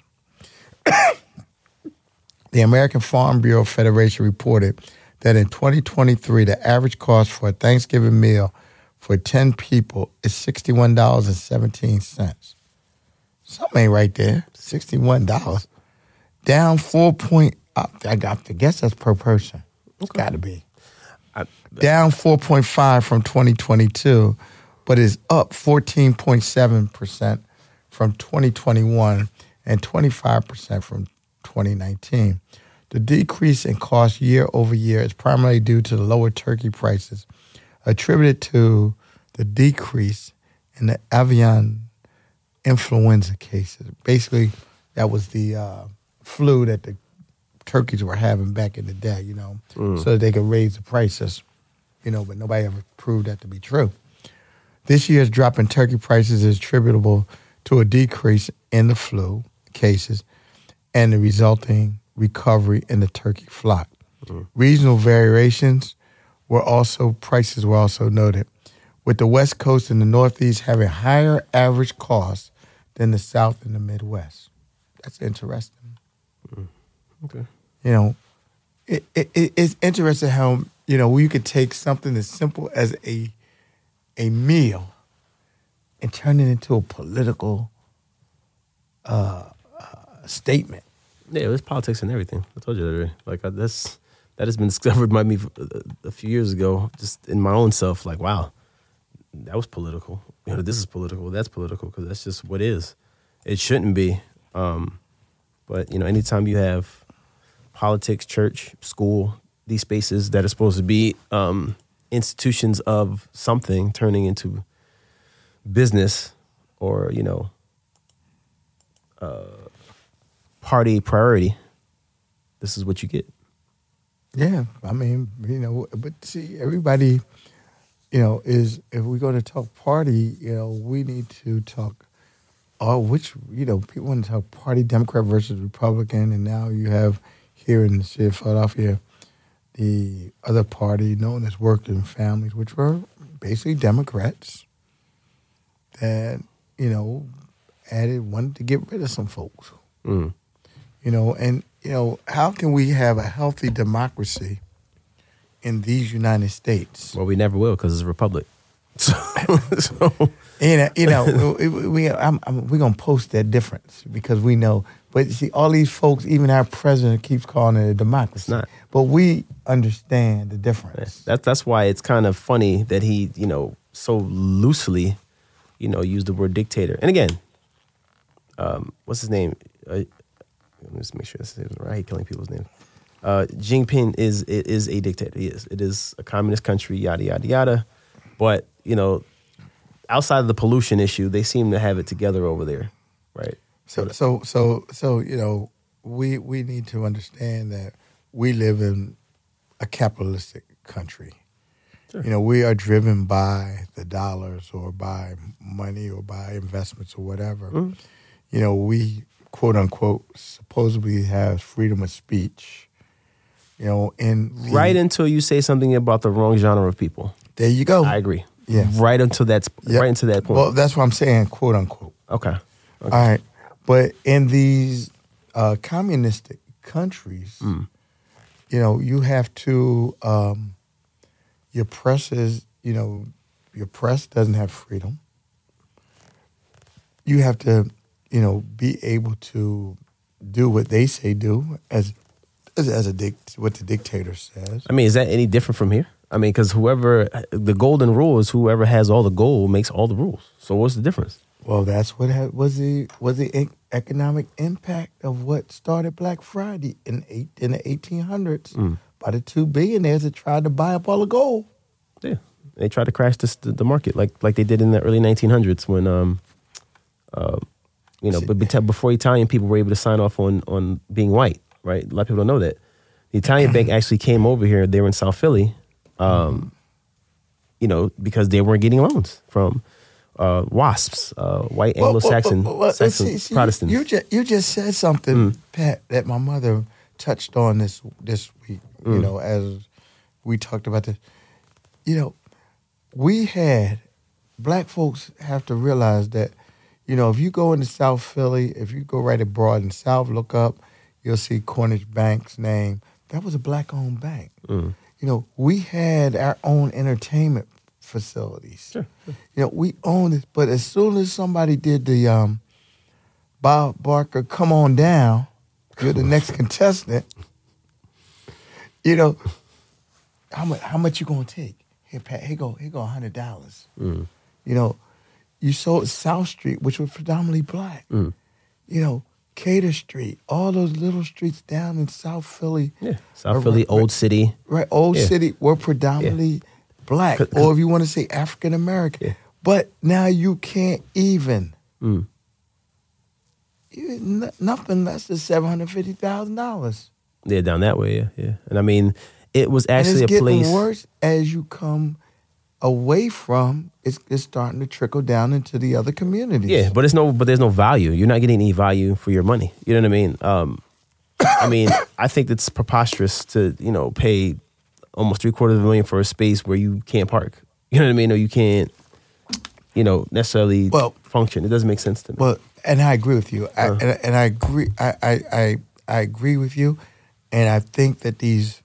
The American Farm Bureau Federation reported that in twenty twenty-three, the average cost for a Thanksgiving meal for ten people is sixty-one dollars and seventeen cents. Something ain't right there. sixty-one dollars. Down four point, uh, I got to guess that's per person. It's got to be. I, Down four point five from twenty twenty-two, but is up fourteen point seven percent from twenty twenty-one and twenty-five percent from twenty nineteen. The decrease in cost year over year is primarily due to the lower turkey prices, attributed to the decrease in the avian influenza cases. Basically, that was the uh, flu that the turkeys were having back in the day, you know, mm. so that they could raise the prices, you know, but nobody ever proved that to be true. This year's drop in turkey prices is attributable to a decrease in the flu cases and the resulting recovery in the turkey flock. Mm. Regional variations were also, prices were also noted, with the West Coast and the Northeast having higher average costs than the South and the Midwest. That's interesting. Mm. Okay. You know, it, it, it's interesting how, you know, you could take something as simple as a a meal and turn it into a political uh, uh, statement. Yeah, there's politics and everything. I told you that already. Like, I, that's, that has been discovered by me a, a few years ago, just in my own self. Like, wow, that was political. You know, this is political, that's political, because that's just what is. It shouldn't be. Um, but, you know, anytime you have politics, church, school, these spaces that are supposed to be um, institutions of something turning into business or, you know, uh, party priority, this is what you get. Yeah, I mean, you know, but see, everybody, you know, is, if we're going to talk party, you know, we need to talk, oh, which, you know, people want to talk party, Democrat versus Republican, and now you have here in the city of Philadelphia, the other party known as Working Families, which were basically Democrats that, you know, added, wanted to get rid of some folks. Mm. You know, and, you know, how can we have a healthy democracy in these United States? Well, we never will because it's a republic. So, so. You know, you know we, we, I'm, I'm, we're going to post that difference because we know. But see, all these folks, even our president keeps calling it a democracy. It's not. But we understand the difference. That, that's why it's kind of funny that he, you know, so loosely, you know, used the word dictator. And again, um, what's his name? Uh, let me just make sure this is right. I hate killing people's names. Uh, Jinping is is a dictator. He is. It is a communist country, yada, yada, yada. But, you know, outside of the pollution issue, they seem to have it together over there, right? So, so, so, so, you know, we we need to understand that we live in a capitalistic country. Sure. You know, we are driven by the dollars or by money or by investments or whatever. Mm-hmm. You know, we, quote unquote, supposedly have freedom of speech. You know, and right until you say something about the wrong genre of people. There you go. I agree. Yeah. Right until that's yep. right into that point. Well, that's what I'm saying, quote unquote. Okay. okay. All right. But in these uh, communistic countries, mm. you know, you have to, um, your press is, you know, your press doesn't have freedom. You have to, you know, be able to do what they say do as as, as a dict, what the dictator says. I mean, is that any different from here? I mean, because whoever, the golden rule is whoever has all the gold makes all the rules. So what's the difference? Well, that's what ha- was the was the economic impact of what started Black Friday in eight in the eighteen hundreds mm. by the two billionaires that tried to buy up all the gold. Yeah, they tried to crash this, the market like like they did in the early nineteen hundreds when, um, uh, you know, but before Italian people were able to sign off on on being white, right? A lot of people don't know that the Italian bank actually came over here. They were in South Philly, um, mm-hmm. you know, because they weren't getting loans from. Uh, WASPs, uh, white Anglo-Saxon well, well, well, Saxon see, see, Protestants. You just you just said something, mm. Pat, that my mother touched on this this week. Mm. You know, as we talked about this. You know, we had black folks have to realize that. You know, if you go into South Philly, if you go right at Broad and South, look up, you'll see Cornish Bank's name. That was a black-owned bank. Mm. You know, we had our own entertainment facilities. Sure, sure. You know, we owned it, but as soon as somebody did the um, Bob Barker, come on down, you're the next contestant. You know, how much? How much you gonna take? Here, Pat. Here go. Here go a hundred dollars. Mm. You know, you sold South Street, which was predominantly black. Mm. You know, Cater Street, all those little streets down in South Philly. Yeah, South Philly, right, Old City. Right, Old yeah. City were predominantly. Yeah. Black, Cause, or if you want to say African American, yeah. but now you can't even, mm. even nothing less than seven hundred fifty thousand dollars. Yeah, down that way, yeah, yeah. And I mean, it was actually and it's a place. It's getting worse as you come away from. It's, it's starting to trickle down into the other communities. Yeah, but it's no, but there's no value. You're not getting any value for your money. You know what I mean? Um, I mean, I think it's preposterous to, you know, pay almost three quarters of a million for a space where you can't park. You know what I mean? Or you can't, you know, necessarily Well, function. It doesn't make sense to me. Well, and I agree with you. I, Uh. and, and I agree. I, I, I, I agree with you. And I think that these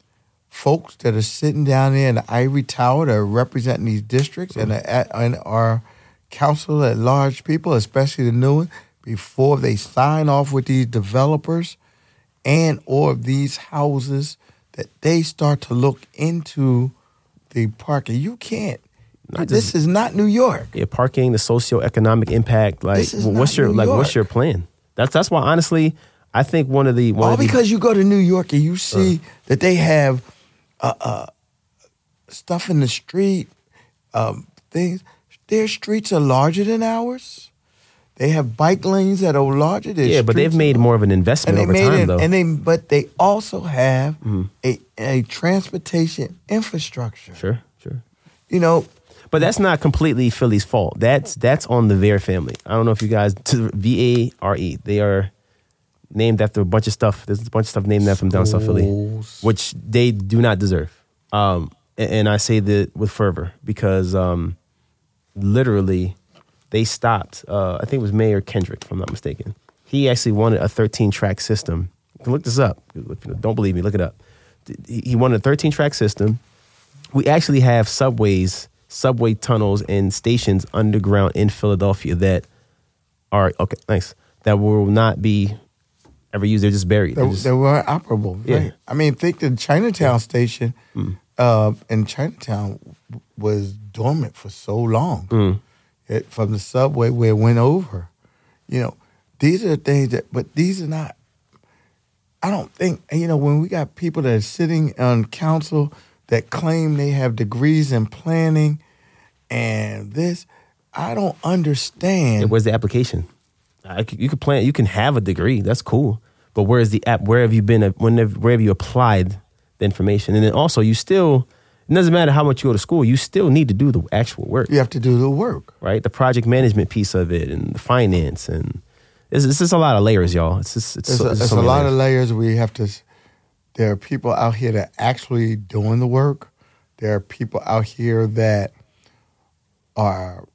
folks that are sitting down there in the ivory tower that are representing these districts and, the, and our council at large people, especially the new one, before they sign off with these developers and or these houses, that they start to look into the parking. You can't. Not this just- is not New York. Yeah, parking, the socioeconomic impact. Like, This is what's not your New like? York. What's your plan? That's that's why honestly, I think one of the one All of the, because you go to New York and you see that they have uh, uh, stuff in the street, um, things. Their streets are larger than ours. They have bike lanes that are larger. Their yeah, but they've streets made are- more of an and investment they over made time, it, though. and they but they also have Mm-hmm. a a transportation infrastructure. Sure, sure. You know, But that's not completely Philly's fault. That's that's on the Vare family. I don't know if you guys V A R E. They are named after a bunch of stuff. There's a bunch of stuff named after them down South Philly, Schools. which they do not deserve. Um, and, and I say that with fervor because um, literally they stopped. Uh, I think it was Mayor Kendrick, if I'm not mistaken. He actually wanted a thirteen track system. You can look this up. Don't believe me, look it up. He he wanted a thirteen track system. We actually have subways, subway tunnels, and stations underground in Philadelphia that are okay. Nice. That will not be ever used. They're just buried. They're They, just- they were operable. Yeah. Right? I mean, think the Chinatown station Mm. uh, in Chinatown was dormant for so long. Mm. It, from the subway where it went over. You know, these are the things that, but these are not, I don't think, you know, when we got people that are sitting on council that claim they have degrees in planning and this, I don't understand. Yeah, where's the application? I c you can plan. You can have a degree. That's cool. But where's the app? Where have you been? When have, where have you applied the information? And then also, you still. It doesn't matter how much you go to school. You still need to do the actual work, You have to do the work. right? The project management piece of it, and the finance, and it's, it's just a lot of layers, y'all. It's just, it's, It's, so, a, it's it's so a many lot layers. of layers. We have to. There are people out here that are actually doing the work. There are people out here that are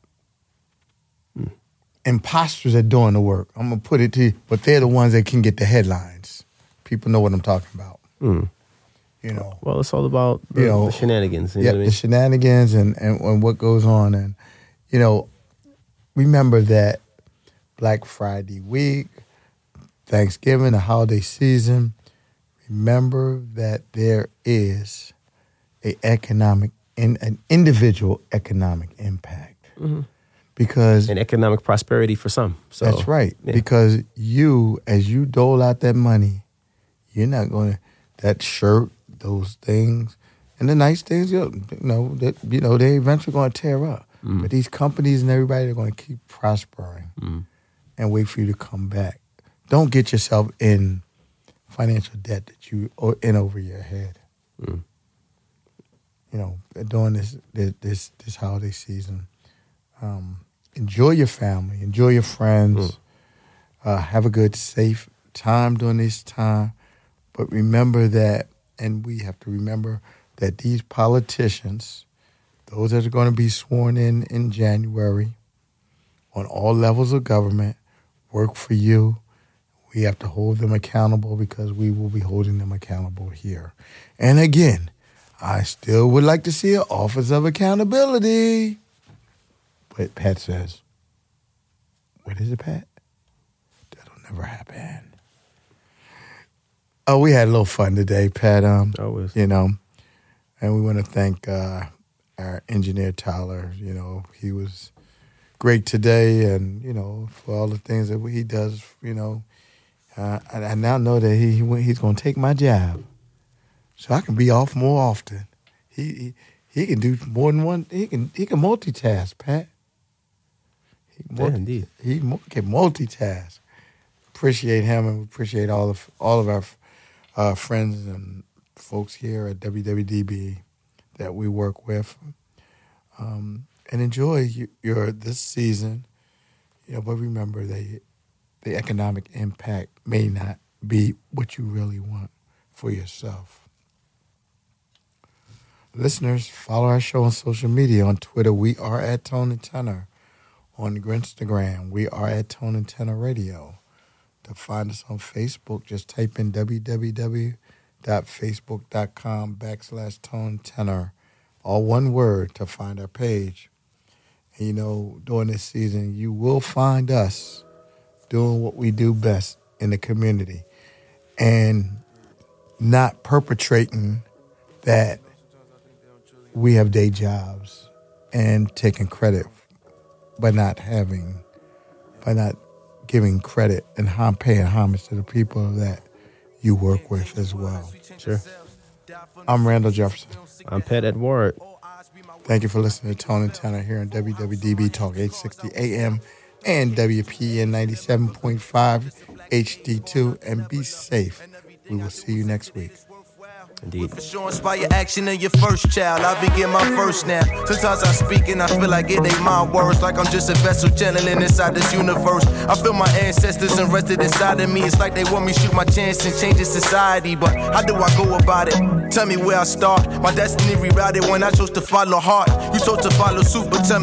imposters at doing the work. I'm gonna put it to you, but they're the ones that can get the headlines. People know what I'm talking about. Mm. You know, Well, it's all about the, You know, the shenanigans. You yeah, know what I the mean? shenanigans and, and and what goes on, and you know, remember that Black Friday week, Thanksgiving, the holiday season. Remember that there is a economic in an individual economic impact because And economic prosperity for some. So that's right. yeah. Because you, as you dole out that money, you're not going to that shirt, those things, and the nice things. You know, that you know they eventually going to tear up. Mm. But these companies and everybody are going to keep prospering Mm. and wait for you to come back. Don't get yourself in financial debt that you are in over your head. Mm. You know, during this this this, this holiday season, um, enjoy your family, enjoy your friends, Mm. uh, have a good, safe time during this time. But remember that, and we have to remember that these politicians, those that are going to be sworn in in January, on all levels of government, work for you. We have to hold them accountable because we will be holding them accountable here. And again, I still would like to see an Office of Accountability. But Pat says, what is it, Pat? That'll never happen. Oh, we had a little fun today, Pat. Um, Always. you know, and we want to thank uh, our engineer, Tyler. You know, he was great today, and, you know, for all the things that he does, you know, uh, I, I now know that he, he he's going to take my job, so I can be off more often. He, he he can do more than one. He can he can multitask, Pat. He can Yeah, indeed. He mu- can multitask. Appreciate him, and appreciate all of all of our uh, friends and folks here at W W D B that we work with, um, and enjoy your, your this season. You know, but remember that the economic impact may not be what you really want for yourself. Listeners, follow our show on social media. On Twitter, we are at Tone and Tenor. On Instagram, we are at Tone and Tenor Radio. To find us on Facebook, just type in www.facebook.com backslash Tone Tenor, all one word, to find our page. And you know, during this season, you will find us doing what we do best in the community and not perpetrating that we have day jobs and taking credit by not having, by not giving credit and hom- paying homage to the people that you work with as well. Sure. I'm Randall Jefferson. I'm Pat Edward. Thank you for listening to Tone and Tenor here on W W D B Talk eight sixty A M and W P N ninety-seven point five H D two. And be safe. We will see you next week. Indeed. For sure inspire action in your first child. I begin my first now. Sometimes I speak and I feel like it ain't my words. Like I'm just a vessel channeling inside this universe. I feel my ancestors invested inside of me. It's like they want me to shoot my chance and change the society. But how do I go about it? Tell me where I start. My destiny rerouted when I chose to follow heart. You chose to follow suit, but tell me